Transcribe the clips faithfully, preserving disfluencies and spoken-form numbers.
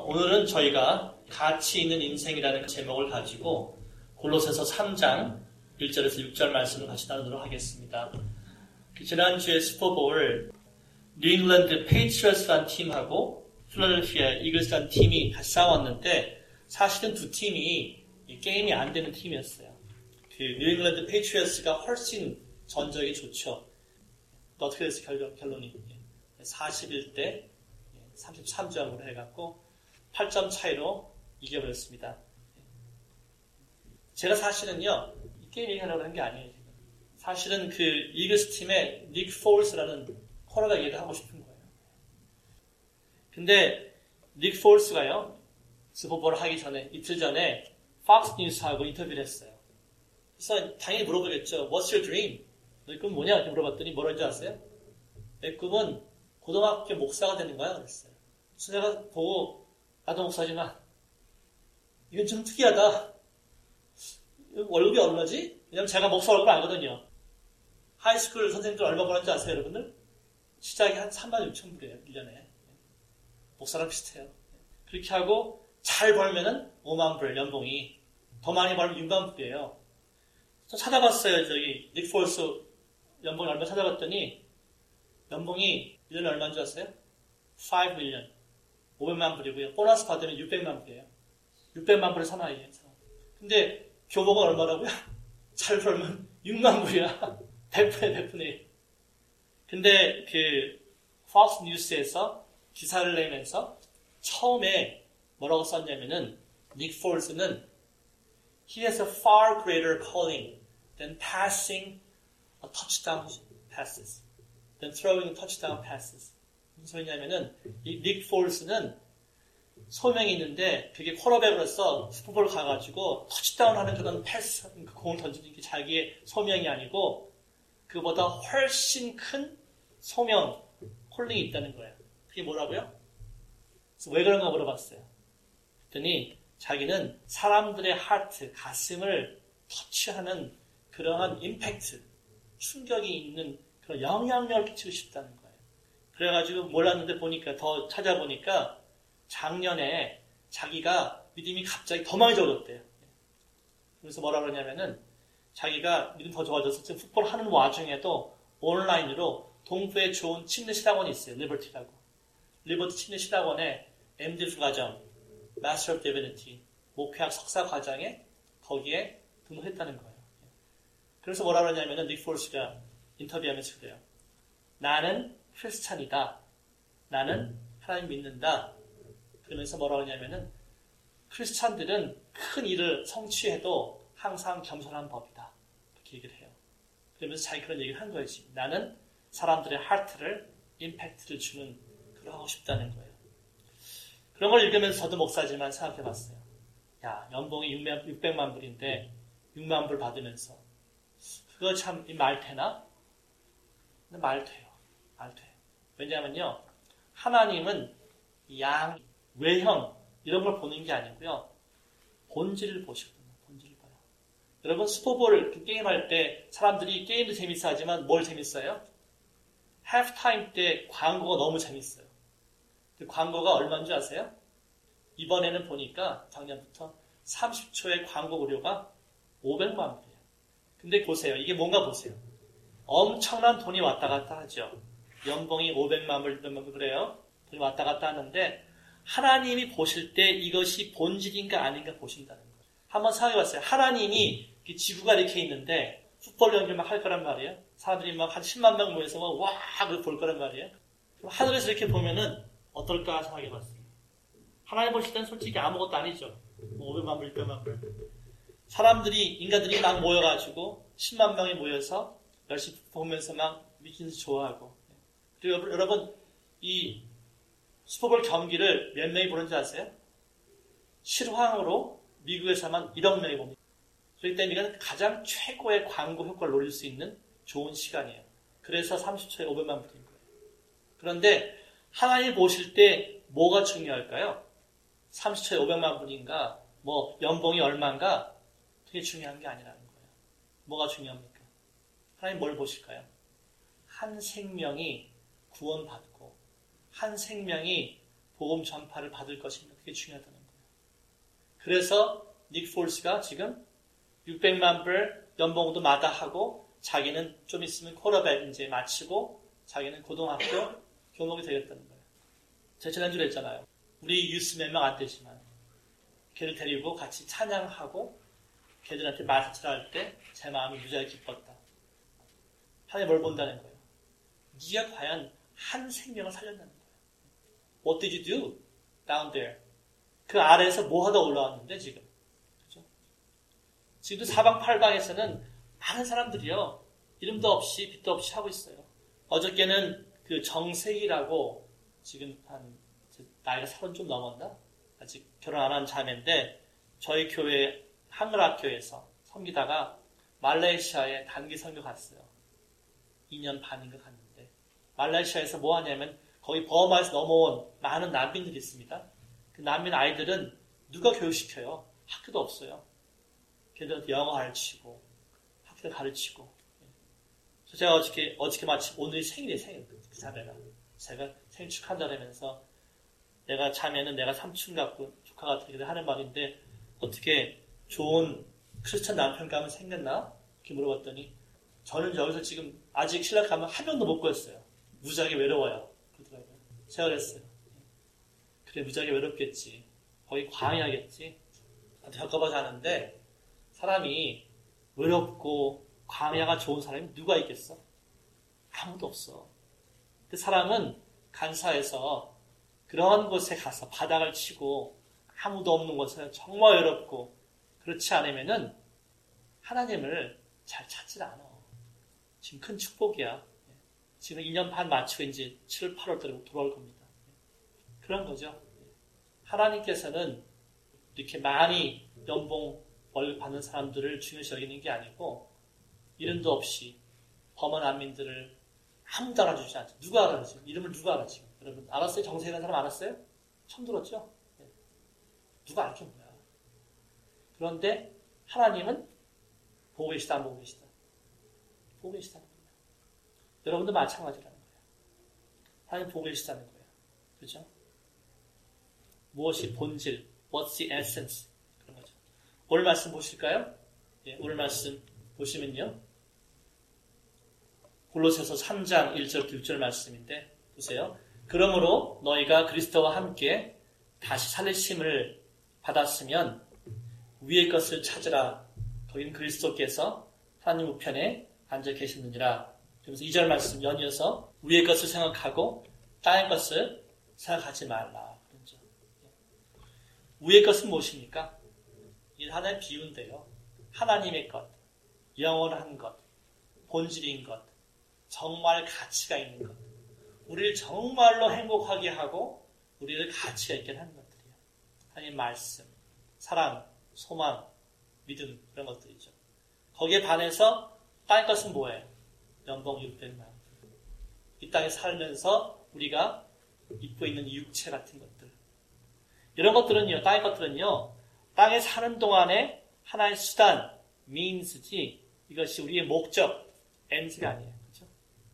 오늘은 저희가 가치 있는 인생이라는 제목을 가지고 골로새서 삼 장 일 절에서 육 절 말씀을 같이 나누도록 하겠습니다. 지난주에 슈퍼볼 뉴잉글랜드 페이트리어스라는 팀하고 필라델피아 이글스라는 팀이 같이 싸웠는데 사실은 두 팀이 게임이 안 되는 팀이었어요. 그 뉴잉글랜드 페이트리어스가 훨씬 전적이 좋죠. 어떻게 됐어요? 결론, 결론이 사십일 대 삼십삼 점으로 해갖고 팔 점 차이로 이겨버렸습니다. 제가 사실은요, 이 게임 얘기하려고 하는 게 아니에요. 지금. 사실은 그 이글스 팀의 닉 폴스라는 코너백 얘기를 하고 싶은 거예요. 근데 닉 폴스가요, 슈퍼볼 하기 전에, 이틀 전에 팍스 뉴스하고 인터뷰를 했어요. 그래서 당연히 물어보겠죠. What's your dream? 너희 꿈 뭐냐? 이렇게 물어봤더니 뭐라는 줄 아세요? 내 꿈은 고등학교 목사가 되는 거야. 그랬어요. 그래서 내가 보고, 나도 목사지만, 이건 좀 특이하다. 월급이 얼마지? 왜냐면 제가 목사 월급 알거든요. 하이스쿨 선생님들 얼마 버는지 아세요, 여러분들? 시작이 한 삼만 육천 불이에요, 일 년에. 목사랑 비슷해요. 그렇게 하고, 잘 벌면은 오만 불, 연봉이. 더 많이 벌면 육만 불이에요. 저 찾아봤어요, 저기, 닉 폴스 연봉이 얼마 찾아봤더니, 연봉이 일 년에 얼마인 줄 아세요? 오 밀리언. 오백만 불이고요. 보너스 받으면 육백만 불이에요. 육백만 불의 사나이예요. 근데 교복은 얼마라고요? 잘 벌면 육만 불이야. 백 분의 백 분의 일. 근데 그 팍스 뉴스에서 기사를 내면서 처음에 뭐라고 썼냐면은 닉 폴스는 He has a far greater calling than passing a touchdown passes. than throwing touchdown passes. 무슨 소리냐면은 이 닉 폴스는 소명이 있는데 그게 쿼터백으로서 슈퍼볼 가가지고 터치다운 하는 그런 패스, 공을 던지는 게 자기의 소명이 아니고 그보다 훨씬 큰 소명, 콜링이 있다는 거예요. 그게 뭐라고요? 그래서 왜 그런가 물어봤어요. 그랬더니 자기는 사람들의 하트, 가슴을 터치하는 그러한 임팩트, 충격이 있는 그런 영향력을 끼치고 싶다는 거예요. 그래가지고 몰랐는데 보니까 더 찾아보니까 작년에 자기가 믿음이 갑자기 더 많이 좋아졌대요. 그래서 뭐라 그러냐면은 자기가 믿음 더 좋아져서 지금 풋볼 하는 와중에도 온라인으로 동부에 좋은 침례 신학원이 있어요. 리버티라고. 리버티 침례 신학원에 엠디에스 과정, Master of Divinity, 목회학 석사 과정에 거기에 등록했다는 거예요. 그래서 뭐라 그러냐면은 닉 폴스가 인터뷰하면서 그래요. 나는 크리스찬이다. 나는 하나님 믿는다. 그러면서 뭐라고 하냐면은 크리스찬들은 큰 일을 성취해도 항상 겸손한 법이다. 그렇게 얘기를 해요. 그러면서 자기 그런 얘기를 한 거지. 나는 사람들의 하트를, 임팩트를 주는 그걸 하고 싶다는 거예요. 그런 걸 읽으면서 저도 목사지만 생각해봤어요. 야, 연봉이 육백만 불인데 육만 불 받으면서 그거 참 말 되나? 근데 말 돼요. 말 돼. 왜냐하면요. 하나님은 양, 외형 이런 걸 보는 게 아니고요. 본질을 보시거든요. 본질을 봐요. 여러분 슈퍼볼 게임할 때 사람들이 게임도 재밌어 하지만 뭘 재밌어요? 하프타임 때 광고가 너무 재밌어요. 그 광고가 얼마인 줄 아세요? 이번에는 보니까 작년부터 삼십 초의 광고 무료가 오백만 불이에요. 근데 보세요. 이게 뭔가 보세요. 엄청난 돈이 왔다 갔다 하죠. 연봉이 오백만 불, 몇만 불 그래요. 돈이 왔다 갔다 하는데 하나님이 보실 때 이것이 본질인가 아닌가 보신다는 거예요. 한번 생각해봤어요. 하나님이 지구가 이렇게 있는데 풋볼 연기를 막 할 거란 말이에요. 사람들이 막 한 십만 명 모여서 막 와! 그걸 볼 거란 말이에요. 그럼 하늘에서 이렇게 보면은 어떨까 생각해봤어요. 하나님 보실 때는 솔직히 아무것도 아니죠. 오백만 불, 육백만 불. 사람들이, 인간들이 막 모여가지고 십만 명이 모여서 열심히 보면서 막 미치면서 좋아하고. 그리고 여러분, 이 슈퍼볼 경기를 몇 명이 보는지 아세요? 실황으로 미국에서만 일억 명이 봅니다. 그렇기 때문에 이건 가장 최고의 광고 효과를 노릴 수 있는 좋은 시간이에요. 그래서 삼십 초에 오백만 불인 거예요. 그런데 하나님 보실 때 뭐가 중요할까요? 삼십 초에 오백만 불인가, 뭐 연봉이 얼마인가 그게 중요한 게 아니라는 거예요. 뭐가 중요합니까? 하나님 뭘 보실까요? 한 생명이 구원받고 한 생명이 복음 전파를 받을 것인가 그게 중요하다는 거예요. 그래서 닉 폴스가 지금 육백만 불 연봉도 마다하고 자기는 좀 있으면 쿼터백 이제 마치고 자기는 고등학교 교목이 되겠다는 거예요. 제가 지난주에 했잖아요. 우리 유스 몇 명 안 되지만 걔를 데리고 같이 찬양하고 걔들한테 말씀할 때 제 마음이 무지하게 기뻤다. 하나님 뭘 본다는 거예요. 네가 과연 한 생명을 살렸다는 거예요. What did you do down there? 그 아래에서 뭐 하다 올라왔는데 지금. 그죠? 지금도 사방팔방에서는 많은 사람들이요. 이름도 없이 빛도 없이 하고 있어요. 어저께는 그 정세희라고 지금 한 나이가 서른 좀 넘었나? 아직 결혼 안 한 자매인데 저희 교회 한글학교에서 섬기다가 말레이시아에 단기 선교 갔어요. 이 년 반인가 갔는데 말레이시아에서 뭐 하냐면 거기 버마에서 넘어온 많은 난민들이 있습니다. 그 난민 아이들은 누가 교육시켜요? 학교도 없어요. 걔들한테 영어 가르치고 학교 가르치고. 그래서 제가 어저께 어저께 마침 오늘이 생일이에요. 생일 그 자매가 제가 생일 축하한다면서 내가 자매는 내가 삼촌 같고 조카 같은 게 하는 말인데 어떻게 좋은 크리스찬 남편 가면 생겼나? 이렇게 물어봤더니 저는 여기서 지금 아직 신랑 가면 한 명도 못 구했어요. 무지하게 외로워요. 그러더라고요. 제가 그랬어요. 그래 무지하게 외롭겠지. 거의 광야겠지. 나도 겪어봐서 아는데 사람이 외롭고 광야가 좋은 사람이 누가 있겠어? 아무도 없어. 근데 사람은 간사해서 그런 곳에 가서 바닥을 치고 아무도 없는 곳에 정말 외롭고 그렇지 않으면은 하나님을 잘 찾질 않아. 지금 큰 축복이야. 지금 일 년 반 마치고 이제 칠, 팔월 달에 돌아올 겁니다. 그런 거죠. 하나님께서는 이렇게 많이 연봉 월급 받는 사람들을 중요시 여기는 게 아니고 이름도 없이 범한 난민들을 아무도 알아주지 않죠. 누가 알아주지? 이름을 누가 알아주지? 여러분 알았어요? 정세희라는 사람 알았어요? 처음 들었죠? 네. 누가 알게 뭐야. 그런데 하나님은 보고 계시다 안 보고 계시다? 보고 계시다는 거예요. 여러분도 마찬가지라는 거예요. 하나님 보고 계시다는 거예요. 그렇죠? 무엇이 본질, what's the essence 그런 거죠. 오늘 말씀 보실까요? 예, 오늘 말씀 보시면요. 골로새서 삼 장 일 절부터 육 절 말씀인데 보세요. 그러므로 너희가 그리스도와 함께 다시 살리심을 받았으면 위의 것을 찾으라. 거기는 그리스도께서 하나님 우편에 앉아 계시느니라. 그러면서 이 절 말씀 연이어서 위의 것을 생각하고 땅의 것을 생각하지 말라. 그러죠. 위의 것은 무엇입니까? 이 하나의 비유인데요. 하나님의 것, 영원한 것, 본질인 것, 정말 가치가 있는 것, 우리를 정말로 행복하게 하고 우리를 가치가 있게 하는 것들이에요. 하나님의 말씀, 사랑, 소망, 믿음 이런 것들이죠. 거기에 반해서 땅의 것은 뭐예요? 연봉 육백만. 이 땅에 살면서 우리가 입고 있는 육체 같은 것들. 이런 것들은요, 땅의 것들은요, 땅에 사는 동안에 하나의 수단, means지 이것이 우리의 목적, end가 아니에요. 그렇죠?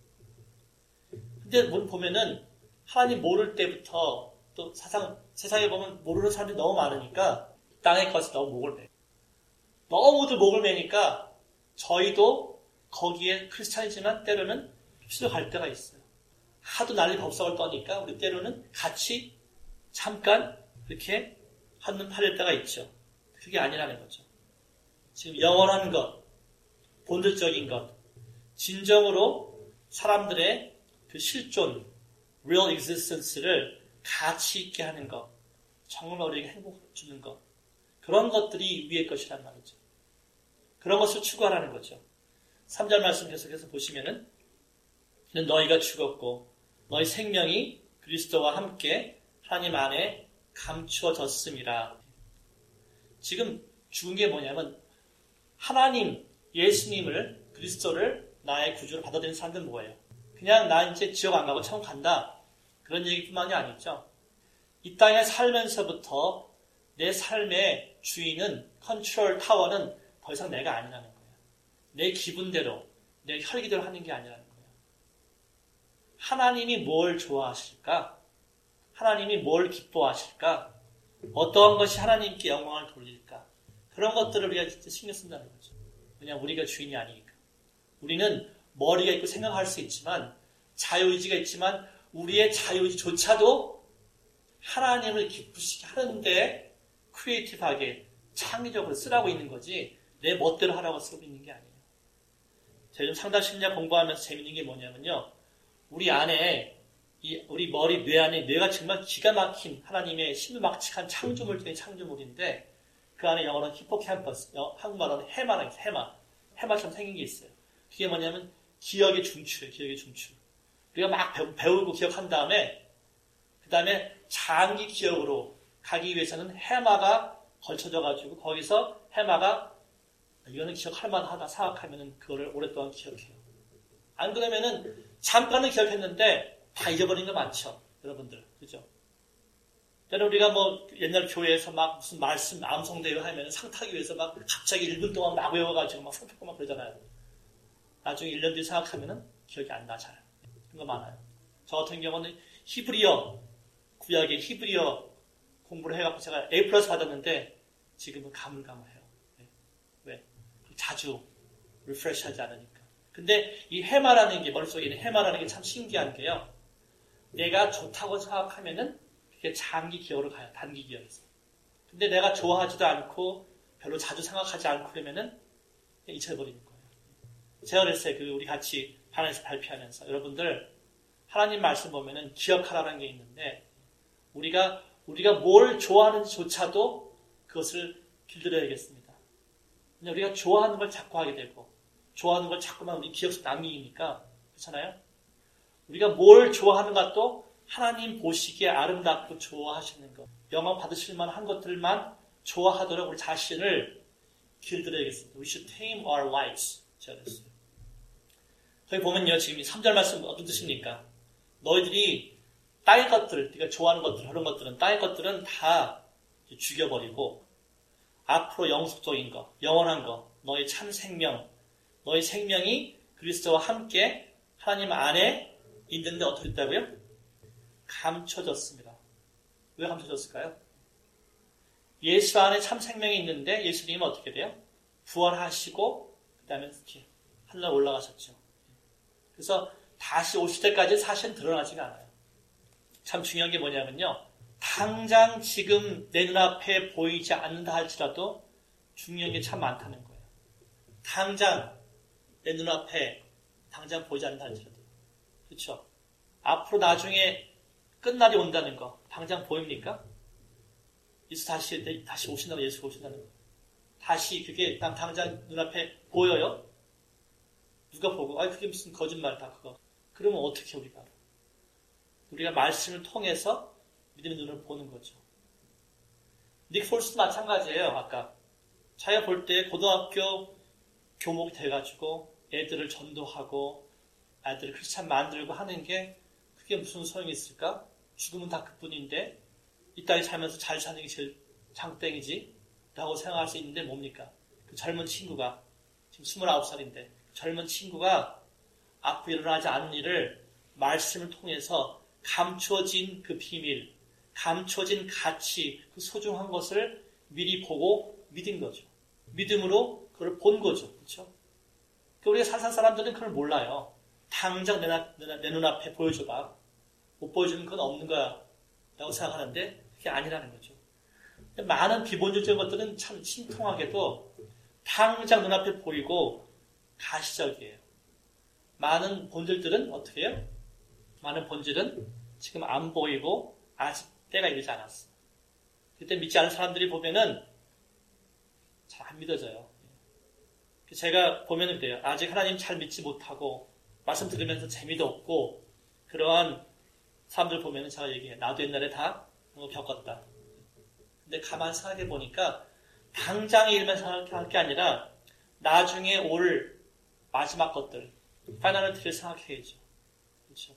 근데 보면은 하나님 모를 때부터 또 사상, 세상에 보면 모르는 사람들이 너무 많으니까 땅의 것이 너무 목을 매. 너무들 목을 매니까 저희도 거기에 크리스찬이지만 때로는 휩쓸려 갈 때가 있어요. 하도 난리 법석을 떠니까 우리 때로는 같이 잠깐 이렇게 한눈 팔릴 때가 있죠. 그게 아니라는 거죠. 지금 영원한 것, 본질적인 것, 진정으로 사람들의 그 실존, real existence를 가치 있게 하는 것, 정말 우리에게 행복을 주는 것, 그런 것들이 위의 것이란 말이죠. 그런 것을 추구하라는 거죠. 삼 절 말씀 계속해서 보시면은 너희가 죽었고 너희 생명이 그리스도와 함께 하나님 안에 감추어졌음이라. 지금 죽은 게 뭐냐면 하나님, 예수님을, 그리스도를 나의 구주로 받아들이는 사람들은 뭐예요? 그냥 나 이제 지옥 안 가고 천국 간다. 그런 얘기뿐만이 아니죠. 이 땅에 살면서부터 내 삶의 주인은, 컨트롤 타워는 더 이상 내가 아니라는 거예요. 내 기분대로, 내 혈기대로 하는 게 아니라는 거예요. 하나님이 뭘 좋아하실까? 하나님이 뭘 기뻐하실까? 어떠한 것이 하나님께 영광을 돌릴까? 그런 것들을 우리가 진짜 신경 쓴다는 거죠. 왜냐하면 우리가 주인이 아니니까. 우리는 머리가 있고 생각할 수 있지만 자유의지가 있지만 우리의 자유의지조차도 하나님을 기쁘시게 하는데 크리에이티브하게 창의적으로 쓰라고 있는 거지 내 멋대로 하라고 쓰고 있는 게 아니에요. 제가 요즘 상담 심리학 공부하면서 재밌는 게 뭐냐면요. 우리 안에 이 우리 머리, 뇌 안에 뇌가 정말 기가 막힌 하나님의 신비막측한 창조물 중에 창조물인데 그 안에 영어로는 히포캠퍼스, 한국말로는 해마라고 있어요. 해마. 해마처럼 생긴 게 있어요. 그게 뭐냐면 기억의 중추예요. 기억의 중추. 우리가 막 배우, 배우고 기억한 다음에 그 다음에 장기 기억으로 가기 위해서는 해마가 걸쳐져가지고 거기서 해마가 이거는 기억할 만하다 생각하면은 그거를 오랫동안 기억해요. 안 그러면은 잠깐은 기억했는데 다 잊어버린 거 많죠. 여러분들. 그죠? 때는 우리가 뭐 옛날 교회에서 막 무슨 말씀 암송대회 하면 상 타기 위해서 막 갑자기 일 분 동안 막 외워가지고 막 상 타고 막 그러잖아요. 나중에 일 년 뒤에 생각하면은 기억이 안 나, 잘. 그런 거 많아요. 저 같은 경우는 히브리어, 구약의 히브리어 공부를 해갖고 제가 A 플러스 받았는데 지금은 가물가물해요. 네. 왜? 자주 리프레시 하지 않으니까. 근데 이 해마라는 게, 머릿속에 있는 해마라는 게 참 신기한 게요. 내가 좋다고 생각하면은 그게 장기 기억으로 가요. 단기 기억에서. 근데 내가 좋아하지도 않고 별로 자주 생각하지 않고 그러면은 잊혀버리는 거예요. 제가 그랬어요. 그 우리 같이 반에서 발표하면서 여러분들 하나님 말씀 보면은 기억하라는 게 있는데 우리가 우리가 뭘 좋아하는지조차도 그것을 길들여야겠습니다. 근데 우리가 좋아하는 걸 자꾸 하게 되고 좋아하는 걸 자꾸만 우리 기억 속에 남기니까 그렇잖아요. 우리가 뭘 좋아하는 것도 하나님 보시기에 아름답고 좋아하시는 것, 영광 받으실 만한 것들만 좋아하도록 우리 자신을 길들여야겠습니다. We should tame our lives. 제가 그랬어요. 저기 보면요, 지금 삼 절 말씀 어떤 뜻입니까? 너희들이 땅의 것들, 네가 좋아하는 것들, 그런 것들은 땅의 것들은 다 죽여버리고 앞으로 영속적인 것, 영원한 것, 너의 참 생명, 너의 생명이 그리스도와 함께 하나님 안에 있는데 어떻게 됐다고요? 감춰졌습니다. 왜 감춰졌을까요? 예수 안에 참 생명이 있는데 예수님은 어떻게 돼요? 부활하시고 그 다음에 이렇게 하늘로 올라가셨죠. 그래서 다시 오실 때까지 사실은 드러나지가 않아요. 참 중요한 게 뭐냐면요. 당장 지금 내 눈앞에 보이지 않는다 할지라도 중요한 게 참 많다는 거예요. 당장 내 눈앞에 당장 보이지 않는다 할지라도. 그렇죠? 앞으로 나중에 끝날이 온다는 거 당장 보입니까? 예수 다시 다시 오신다고 예수가 오신다는 거. 다시 그게 당장 눈앞에 보여요? 누가 보고 아 그게 무슨 거짓말이다 그거. 그러면 어떻게 우리가 우리가 말씀을 통해서 믿음의 눈을 보는 거죠. 닉 폴스도 마찬가지예요. 아까 자기가 볼 때 고등학교 교목이 돼가지고 애들을 전도하고 아이들을 크리스찬 만들고 하는 게 그게 무슨 소용이 있을까? 죽으면 다 그뿐인데 이 땅에 살면서 잘 사는 게 제일 장땡이지 라고 생각할 수 있는데 뭡니까? 그 젊은 친구가 지금 스물아홉 살인데 젊은 친구가 앞으로 일어나지 않은 일을 말씀을 통해서 감춰진 그 비밀, 감춰진 가치, 그 소중한 것을 미리 보고 믿은 거죠. 믿음으로 그걸 본 거죠. 그렇죠? 우리가 살살 사람들은 그걸 몰라요. 당장 내, 나, 내 눈앞에 보여줘봐. 못 보여주는 건 없는 거야. 라고 생각하는데 그게 아니라는 거죠. 많은 비본질적인 것들은 참 신통하게도 당장 눈앞에 보이고 가시적이에요. 많은 본질들은 어떻게 해요? 많은 본질은 지금 안 보이고 아직 때가 이르지 않았어. 그때 믿지 않은 사람들이 보면은 잘 안 믿어져요. 제가 보면은 그래요. 아직 하나님 잘 믿지 못하고 말씀 들으면서 재미도 없고 그러한 사람들 보면은 제가 얘기해요. 나도 옛날에 다 겪었다. 근데 가만 생각해 보니까 당장의 일만 생각할 게 아니라 나중에 올 마지막 것들, 파이널 트리를 생각해야죠. 그렇죠?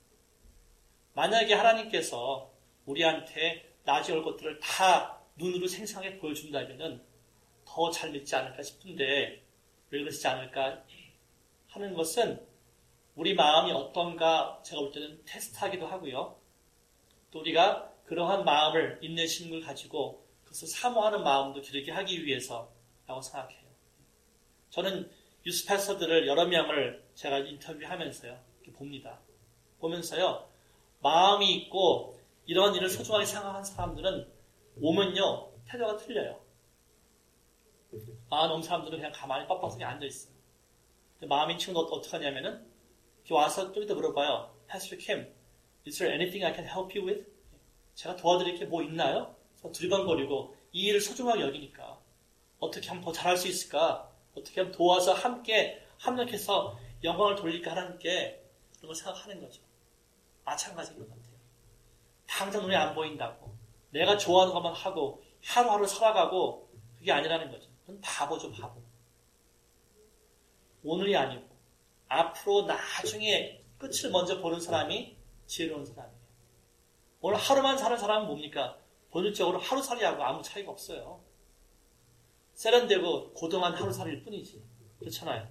만약에 하나님께서 우리한테 나중에 올 것들을 다 눈으로 생생하게 보여준다면은 더 잘 믿지 않을까 싶은데 왜 그러시지 않을까 하는 것은 우리 마음이 어떤가 제가 볼 때는 테스트하기도 하고요. 또 우리가 그러한 마음을 인내심을 걸 가지고 그것을 사모하는 마음도 기르게 하기 위해서라고 생각해요. 저는 유스 패스터들을 여러 명을 제가 인터뷰하면서요. 이렇게 봅니다. 보면서요. 마음이 있고 이런 일을 소중하게 생각하는 사람들은 오면요. 태도가 틀려요. 마음 없는 사람들은 그냥 가만히 빡빡하게 앉아있어요. 마음이 있는 친구는 어떻게 하냐면은 이렇게 와서 좀 이따 물어봐요. Pastor Kim, is there anything I can help you with? 제가 도와드릴 게 뭐 있나요? 그래서 두리번거리고 이 일을 소중하게 여기니까 어떻게 하면 더 잘할 수 있을까? 어떻게 하면 도와서 함께 합력해서 영광을 돌릴까 하나님께 그런 걸 생각하는 거죠. 마찬가지인 것 같아요. 당장 눈에 안 보인다고 내가 좋아하는 것만 하고 하루하루 살아가고 그게 아니라는 거죠. 그건 바보죠, 바보. 오늘이 아니고 앞으로 나중에 끝을 먼저 보는 사람이 지혜로운 사람이에요. 오늘 하루만 사는 사람은 뭡니까? 본질적으로 하루살이하고 아무 차이가 없어요. 세련되고 고등한 하루살이일 뿐이지. 그렇잖아요.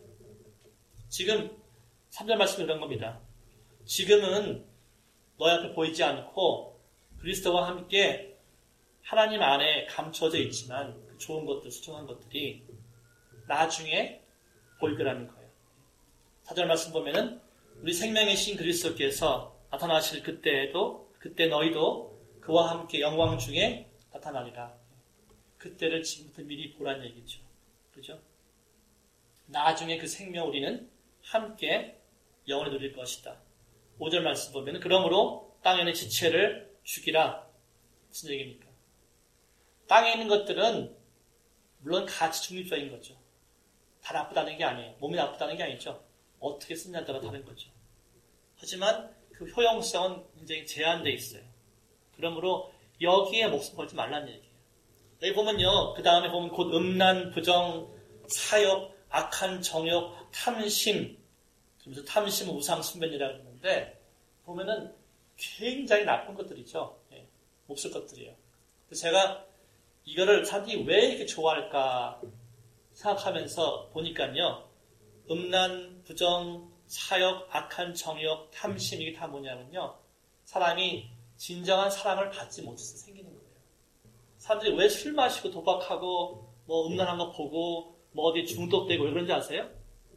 지금 삼 절 말씀이 이런 겁니다. 지금은 너희 앞에 보이지 않고 그리스도와 함께 하나님 안에 감춰져 있지만 그 좋은 것들, 소중한 것들이 나중에 보일 거라는 거예요. 사 절 말씀 보면은 우리 생명이신 그리스도께서 나타나실 그때에도 그때 너희도 그와 함께 영광 중에 나타나리라. 그때를 지금부터 미리 보란 얘기죠. 그죠? 나중에 그 생명 우리는 함께 영원히 누릴 것이다. 오 절 말씀 보면 그러므로 땅에 있는 지체를 죽이라. 무슨 얘기입니까? 땅에 있는 것들은 물론 가치 중립적인 거죠. 다 나쁘다는 게 아니에요. 몸이 나쁘다는 게 아니죠. 어떻게 쓰냐에 따라 다른 거죠. 하지만 그 효용성은 굉장히 제한되어 있어요. 그러므로 여기에 목숨 걸지 말라는 얘기예요. 여기 보면요. 그 다음에 보면 곧 음란, 부정, 사욕, 악한 정욕, 탐심. 그래서 탐심은 우상 숭배이라고 하는데 보면은 굉장히 나쁜 것들이죠. 예, 몹쓸 것들이에요. 그래서 제가 이거를 사람들이 왜 이렇게 좋아할까 생각하면서 보니까요. 음란, 부정, 사욕, 악한 정욕, 탐심 이게 다 뭐냐면요. 사람이 진정한 사랑을 받지 못해서 생기는 거예요. 사람들이 왜 술 마시고 도박하고 뭐 음란한 거 보고 뭐 어디 중독되고 왜 그런지 아세요?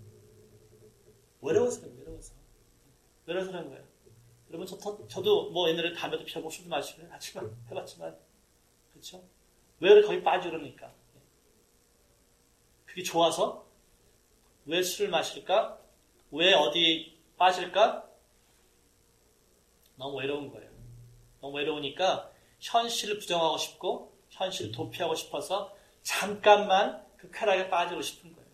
외로워서 그래요. 외로워서. 외로워서 그런 거예요. 여러분 저, 저, 저도 뭐 옛날에 담배도 피우고 술도 마시고 하지만 해봤지만 그렇죠? 왜 거기 빠지고 그러니까. 그게 좋아서? 왜 술을 마실까? 왜 어디 빠질까? 너무 외로운 거예요. 너무 외로우니까 현실을 부정하고 싶고 현실을 도피하고 싶어서 잠깐만 그 쾌락에 빠지고 싶은 거예요.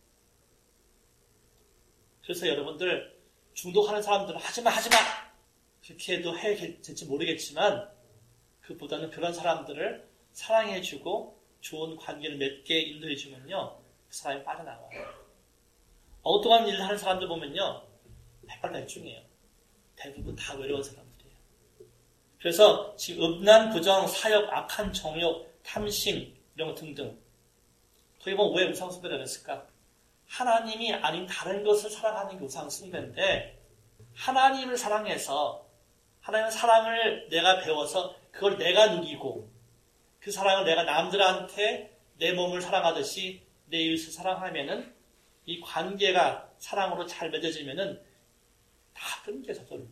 그래서 여러분들 중독하는 사람들은 하지마 하지마 그렇게 해도 해야 될지 모르겠지만 그보다는 그런 사람들을 사랑해주고 좋은 관계를 맺게 인도해주면요 그 사람이 빠져나와요. 엉뚱한 일을 하는 사람들 보면요 백발백중이에요. 대부분 다 외로운 사람들이에요. 그래서 지금 음란, 부정, 사욕, 악한 정욕, 탐심 이런 것 등등 거기 보면 왜 우상숭배를 했을까? 하나님이 아닌 다른 것을 사랑하는 게 우상숭배인데 하나님을 사랑해서 하나님의 사랑을 내가 배워서 그걸 내가 누리고 그 사랑을 내가 남들한테 내 몸을 사랑하듯이 내 이웃을 사랑하면은 이 관계가 사랑으로 잘 맺어지면은 다 끊겨 저절로.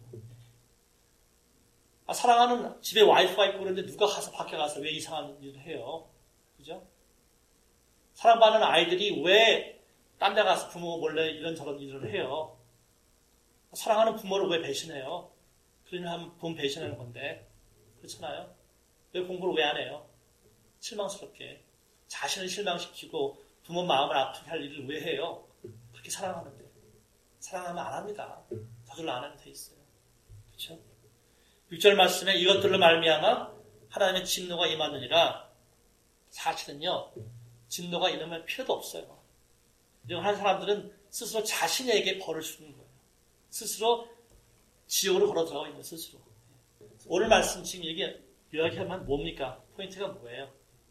아, 사랑하는 집에 와이프가 있고 그런데 누가 가서 밖에 가서 왜 이상한 일을 해요? 그죠? 사랑받는 아이들이 왜 딴 데 가서 부모 몰래 이런저런 일을 해요? 사랑하는 부모를 왜 배신해요? 그러면 부모 배신하는 건데. 그렇잖아요? 왜 공부를 왜 안 해요? 실망스럽게. 자신을 실망시키고 부모 마음을 아프게 할 일을 왜 해요? 그렇게 사랑하는데. 사랑하면 안 합니다. 저절로 안 하면 돼 있어요. 그렇죠? 육 절 말씀에 이것들로 말미암아 하나님의 진노가 임하느니라. 사실은요. 진노가 임하면 필요도 없어요. 이런 하는 사람들은 스스로 자신에게 벌을 주는 거예요. 스스로 지옥으로 걸어 들어가고 있는 스스로. 오늘 말씀 지금 얘기, 요약하면 뭡니까? 포인트가 뭐예요?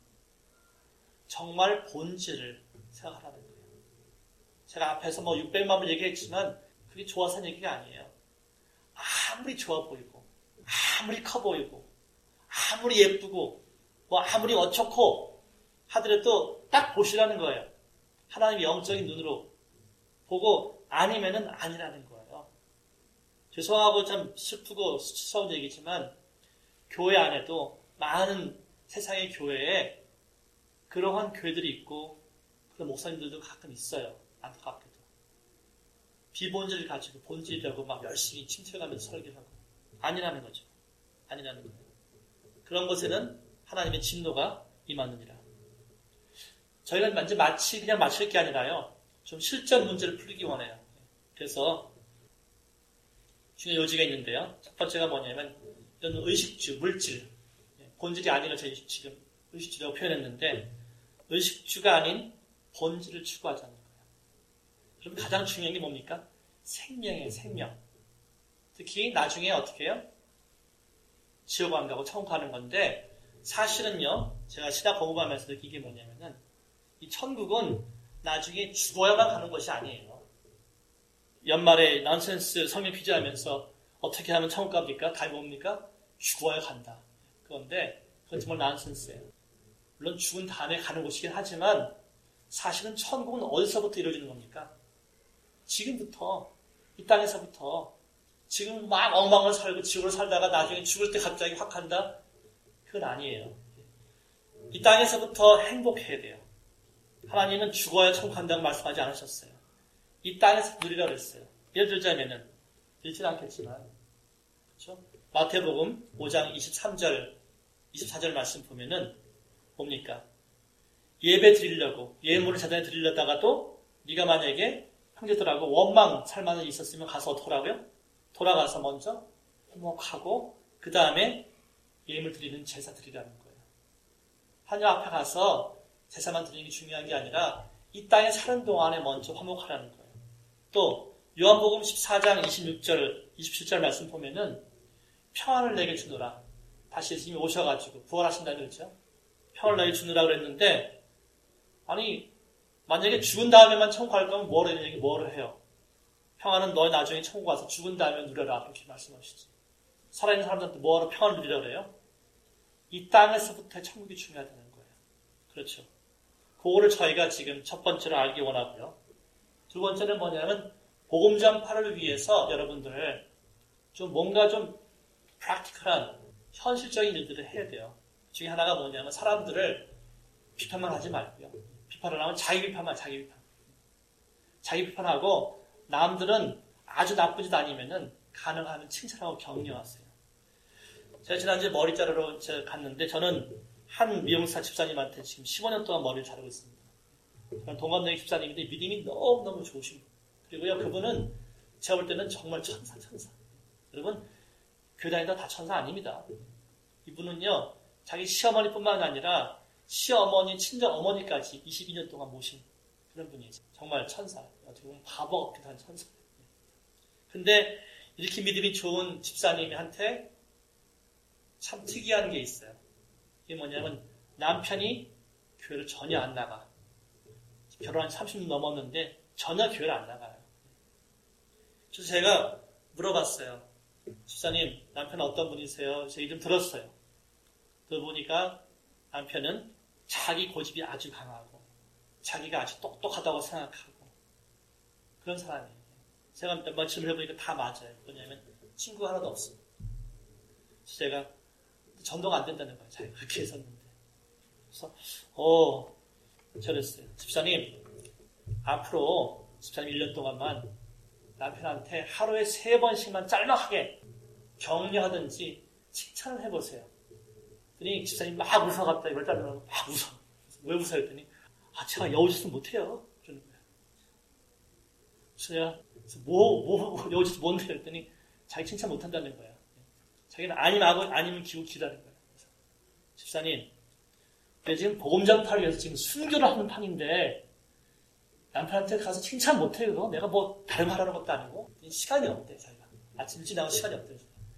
정말 본질을 생각하라는 거예요. 제가 앞에서 뭐 육백만 번 얘기했지만 그게 좋아서 한 얘기가 아니에요. 아무리 좋아 보이고 아무리 커 보이고 아무리 예쁘고 뭐 아무리 어쩌고 하더라도 딱 보시라는 거예요. 하나님의 영적인 눈으로 보고 아니면은 아니라는 거예요. 죄송하고 참 슬프고 수치스러운 얘기지만 교회 안에도 많은 세상의 교회에 그러한 교회들이 있고 그런 목사님들도 가끔 있어요. 안타깝게도. 비본질을 가지고 본질이라고 막 열심히 침투해가면서 설교하고 아니라는 거죠. 아니라는 거예요. 그런 곳에는 하나님의 진노가 임하느니라. 저희가 완전 마치 그냥 맞출 게 아니라요. 좀 실전 문제를 풀기 원해요. 그래서 중요한 요지가 있는데요. 첫 번째가 뭐냐면 이런 의식주, 물질, 본질이 아닌 걸 저희 지금 의식주라고 표현했는데 의식주가 아닌 본질을 추구하자는 거예요. 그럼 가장 중요한 게 뭡니까? 생명이에요. 생명. 특히 나중에 어떻게 해요? 지옥 안 가고 천국 가는 건데 사실은요. 제가 신학 공부하면서 느낀 게 뭐냐면은 이 천국은 나중에 죽어야만 가는 것이 아니에요. 연말에 넌센스 성경 퀴즈 하면서 어떻게 하면 천국 갑니까? 답이 뭡니까? 죽어야 간다. 그런데 그건 정말 넌센스예요. 물론 죽은 다음에 가는 곳이긴 하지만 사실은 천국은 어디서부터 이루어지는 겁니까? 지금부터, 이 땅에서부터 지금 막 엉망을 살고 지옥을 살다가 나중에 죽을 때 갑자기 확 간다? 그건 아니에요. 이 땅에서부터 행복해야 돼요. 하나님은 죽어야 천국 간다고 말씀하지 않으셨어요. 이 땅에서 누리라고 그랬어요. 예를 들자면은 들지는 않겠지만 그렇죠? 마태복음 오 장 이십삼 절 이십사 절 말씀 보면은 뭡니까? 예배 드리려고 예물을 제단에 드리려다가도 네가 만약에 형제들하고 원망 살만한 일이 있었으면 가서 어떡하라고요? 돌아가서 먼저 호목하고 그 다음에 예물 드리는 제사 드리라는 거예요. 하나님 앞에 가서 제사만 드리는 게 중요한 게 아니라 이 땅에 사는 동안에 먼저 화목하라는 거예요. 또 요한복음 십사 장 이십육 절 이십칠 절 말씀 보면은 평안을 내게 주노라. 다시 예수님이 오셔가지고 부활하신다 그랬죠. 평안을 내게 주노라 그랬는데 아니 만약에 죽은 다음에만 천국 갈 거면 뭐를 해야 뭐를 해요? 평안은 너희 나중에 천국 가서 죽은 다음에 누려라 그렇게 말씀하시지. 살아있는 사람들한테 뭐하러 평안을 누리라 그래요? 이 땅에서부터 천국이 중요하다는 거예요. 그렇죠. 그거를 저희가 지금 첫 번째로 알기 원하고요. 두 번째는 뭐냐면 복음 전파를 위해서 여러분들 좀 뭔가 좀 프랙티컬한 현실적인 일들을 해야 돼요. 그 중에 하나가 뭐냐면 사람들을 비판만 하지 말고요. 비판을 하면 자기 비판만 자기 비판. 자기 비판하고 남들은 아주 나쁜 짓 아니면은 가능하면 칭찬하고 격려하세요. 제가 지난주에 머리 자르러 제가 갔는데 저는 한 미용사 집사님한테 지금 십오 년 동안 머리를 자르고 있습니다. 저는 동갑내기 집사님인데 믿음이 너무너무 좋으신 분. 그리고요, 그분은 제가 볼 때는 정말 천사, 천사. 여러분, 교회 다니다 다 천사 아닙니다. 이분은요, 자기 시어머니뿐만 아니라 시어머니, 친정어머니까지 이십이 년 동안 모신 그런 분이에요. 정말 천사. 어떻게 보면 바보 같기도 한 천사. 근데 이렇게 믿음이 좋은 집사님한테 참 특이한 게 있어요. 이게 뭐냐면 남편이 교회를 전혀 안 나가. 결혼한 지 삼십 년 넘었는데 전혀 교회를 안 나가요. 그래서 제가 물어봤어요. 집사님, 남편 어떤 분이세요? 제 이름 들었어요. 들어보니까 남편은 자기 고집이 아주 강하고 자기가 아주 똑똑하다고 생각하고 그런 사람이에요. 제가 몇 번 질문해보니까 다 맞아요. 뭐냐면 친구가 하나도 없습니다. 그래서 제가 전도가 안 된다는 거예요. 자기가 그렇게 했었는데. 그래서 어 저랬어요. 집사님, 앞으로 집사님 일 년 동안만 남편한테 하루에 세 번씩만 짤막하게 격려하든지 칭찬을 해보세요. 그랬더니 집사님 막 웃어갔다 이걸 따르고 막 웃어. 왜 웃어? 했더니 아, 제가 여우짓을 못해요. 그러는 거예요. 그래서 내가 뭐, 뭐, 여우짓을 뭔데? 했더니 자기 칭찬 못한다는 거예요. 자기는 아니면 하고 아니면 기고 기라는 거예요. 그래서 집사님, 내가 지금 복음 전파를 위해서 지금 순교를 하는 판인데 남편한테 가서 칭찬 못해요. 내가 뭐 다른 말 하는 것도 아니고 시간이 없대. 자기가 아침 일찍 나올 시간이 없대.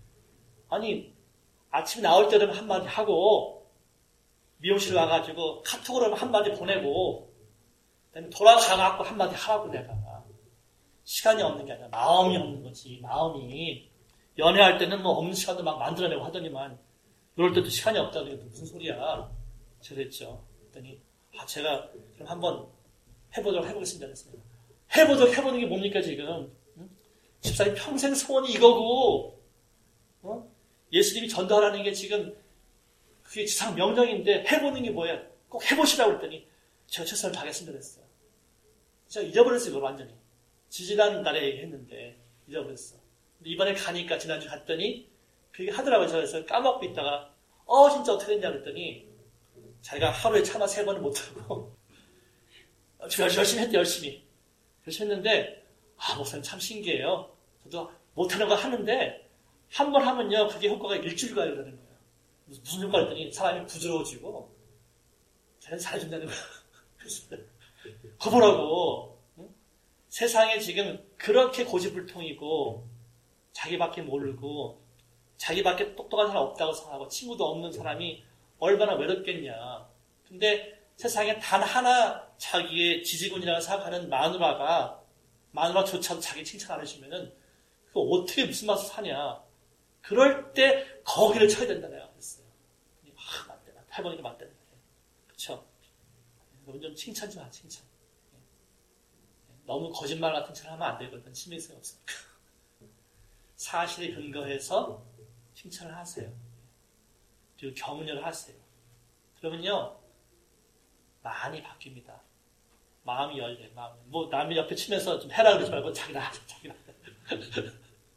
아니 아침에 나올 때는 한마디 하고 미용실 와가지고 카톡으로 한마디 보내고 그다음에 돌아가갖고 한마디 하라고 내가 시간이 없는 게 아니라 마음이 없는 거지. 마음이 연애할 때는 뭐 없는 시간도 막 만들어내고 하더니만 이럴 때도 시간이 없다는 게 무슨 소리야. 제가 그랬죠. 그랬더니 아, 제가 그럼 한번 해보도록 해보겠습니다. 그랬습니다. 해보도록 해보는 게 뭡니까 지금? 응? 집사님 평생 소원이 이거고 어? 예수님이 전도하라는 게 지금 그게 지상 명령인데 해보는 게 뭐야? 꼭 해보시라고 그랬더니 제가 최선을 다하겠습니다 그랬어요. 제가 잊어버렸어요. 이걸 완전히. 지지난 날에 얘기했는데 잊어버렸어. 근데 이번에 가니까 지난주 갔더니 그 얘기 하더라고요. 그래서 까먹고 있다가 어 진짜 어떻게 됐냐 그랬더니 자기가 하루에 차마 세 번은 못하고 열심히 했대 열심히. 열심히 했는데 아 목사님 참 신기해요. 저도 못하는 거 하는데 한 번 하면요 그게 효과가 일주일 가야 되는 거예요. 무슨 효과 했더니 사람이 부드러워지고 잘 잘해준다는 거야. 그보라고 응? 세상에 지금 그렇게 고집불통이고 자기밖에 모르고 자기밖에 똑똑한 사람 없다고 생각하고 친구도 없는 사람이 얼마나 외롭겠냐. 근데 세상에 단 하나 자기의 지지군이라고 생각하는 마누라가 마누라조차도 자기 칭찬 안 해주면은 그거 어떻게 무슨 맛을 사냐. 그럴 때 거기를 쳐야 된다 내가 그랬어요. 아 맞대 맞대 해보니까 맞대. 그렇죠. 여러분 좀 칭찬 좀 하 칭찬. 너무 거짓말 같은 칭찬 하면 안 되거든. 신빙성이 없으니까. 사실에 근거해서 칭찬을 하세요. 그리고 격려를 하세요. 그러면요 많이 바뀝니다. 마음이 열려요. 마음이. 뭐 남이 옆에 치면서 좀 해라 그러지 말고 자기나 하자. 자기나 하자.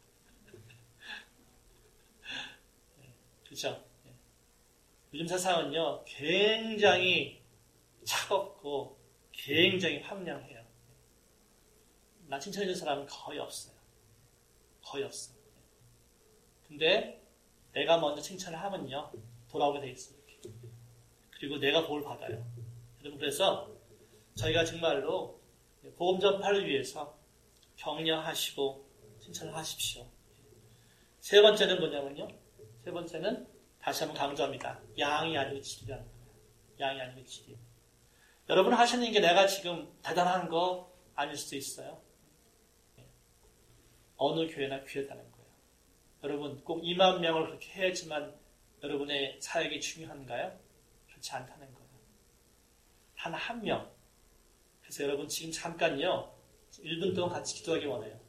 그렇죠? 요즘 세상은요 굉장히 차갑고 굉장히 황량해요. 나 칭찬해준 사람은 거의 없어요. 거의 없어요. 근데 내가 먼저 칭찬을 하면요 돌아오게 돼 있어요. 이렇게. 그리고 내가 복을 받아요. 여러분 그래서 저희가 정말로 복음 전파를 위해서 격려하시고 칭찬을 하십시오. 세 번째는 뭐냐면요. 세 번째는 다시 한번 강조합니다. 양이 아니고 질이라는 거예요. 양이 아니고 질이. 여러분 하시는 게 내가 지금 대단한 거 아닐 수도 있어요. 어느 교회나 귀하다는 거예요. 여러분 꼭 이만 명을 그렇게 해야지만 여러분의 사역이 중요한가요? 그렇지 않다는 거예요. 단 한 명. 그래서 여러분 지금 잠깐요. 일 분 동안 같이 기도하기 원해요.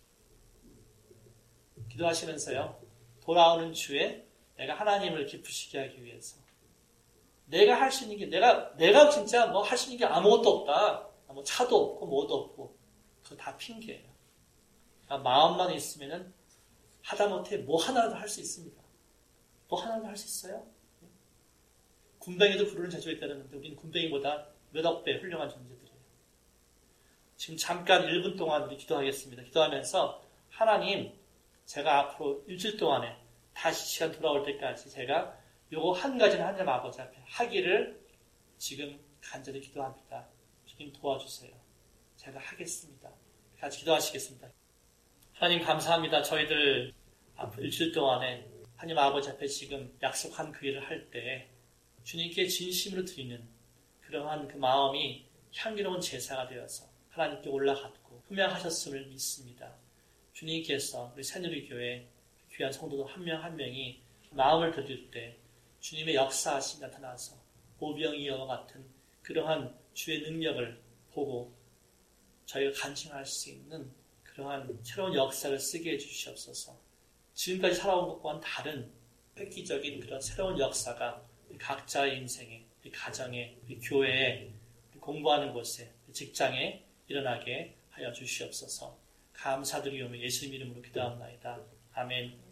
기도하시면서요. 돌아오는 주에 내가 하나님을 기쁘시게 하기 위해서 내가 할 수 있는 게 내가 내가 진짜 뭐 할 수 있는 게 아무것도 없다. 뭐 차도 없고 뭐도 없고 그거 다 핑계예요. 그러니까 마음만 있으면은 하다못해 뭐 하나라도 할 수 있습니다. 뭐 하나라도 할 수 있어요? 군뱅이도 부르는 재주가 있다는데 우리는 군뱅이보다 몇억 배 훌륭한 존재들이에요. 지금 잠깐 일 분 동안 우리 기도하겠습니다. 기도하면서 하나님 제가 앞으로 일주일 동안에 다시 시간 돌아올 때까지 제가 요거 한 가지는 하나님 아버지 앞에 하기를 지금 간절히 기도합니다. 주님 도와주세요. 제가 하겠습니다. 같이 기도하시겠습니다. 하나님 감사합니다. 저희들 앞으로 일주일 동안에 하나님 아버지 앞에 지금 약속한 그 일을 할 때 주님께 진심으로 드리는 그러한 그 마음이 향기로운 제사가 되어서 하나님께 올라갔고 흠양하셨음을 믿습니다. 주님께서 우리 새누리교회 귀한 성도들 한 명 한 명이 마음을 드릴 때 주님의 역사하심이 나타나서 오병이어와 같은 그러한 주의 능력을 보고 저희가 간증할 수 있는 그러한 새로운 역사를 쓰게 해주시옵소서. 지금까지 살아온 것과는 다른 획기적인 그런 새로운 역사가 각자의 인생에, 가정에, 교회에, 공부하는 곳에, 직장에 일어나게 하여 주시옵소서. 감사드리오며 예수님 이름으로 기도합나이다. 아멘.